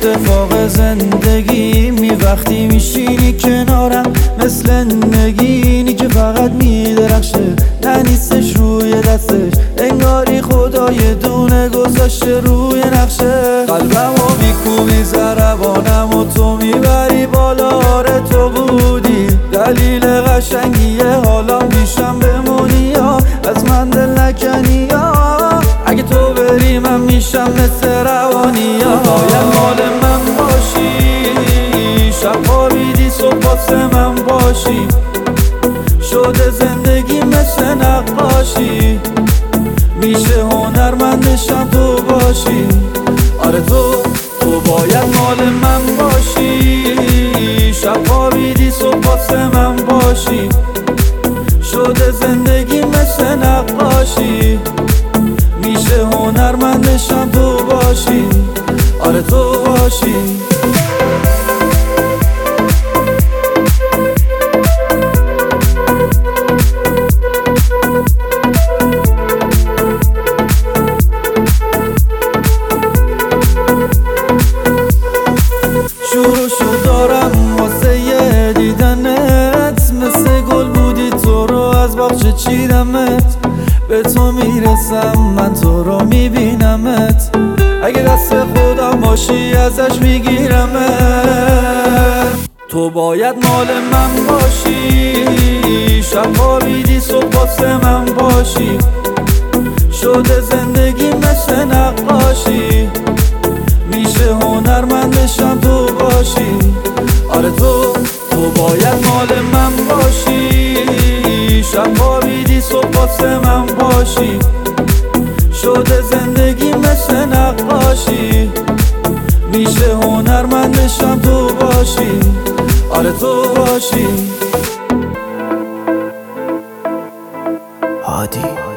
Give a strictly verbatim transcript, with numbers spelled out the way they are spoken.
اتفاق زندگی می وقتی میشینی کنارم، مثل نگینی که فقط میدرخشه، نه نیستش روی دستش، انگاری خدای دونه گذاشته روی نقشه. قلبمو میکوبی ضربانم و تو میبری بالا، آره تو بودی دلیل قشنگی حالا، میشم بمونی یا از من دل نکنی، یا اگه تو بری من میشم مثل روانی، یا باید مال من باشی، شب خوابیدی صبح واسه من باشی، شده زندگی مثل نقاشی، میشه هنرمندشم تو باشی، آره تو تو باید مال من باشی، شب خوابیدی صبح واسه من باشی، شده زندگی مثل نقاشی، میشه هنرمندشم تو باشی، آره تو باشی. شروع شو دارم واسه یه دیدنت، مثل گل بودی تو رو از باغچه چیدمت، به تو میرسم من تو رو میبینمت، اگه دست خودم باشی ازش میگیرمت. تو باید مال من باشی، شب خوابیدی صبح واسه من باشی، شده زندگی مثل نقاشی، میشه هنرمندشم تو باشی، آره تو تو باید مال من باشی، شب خوابیدی صبح واسه من باشی، شده زندگی مثل نقاشی، میشه هنرمندشم تو باشی، آره تو باشی. هادی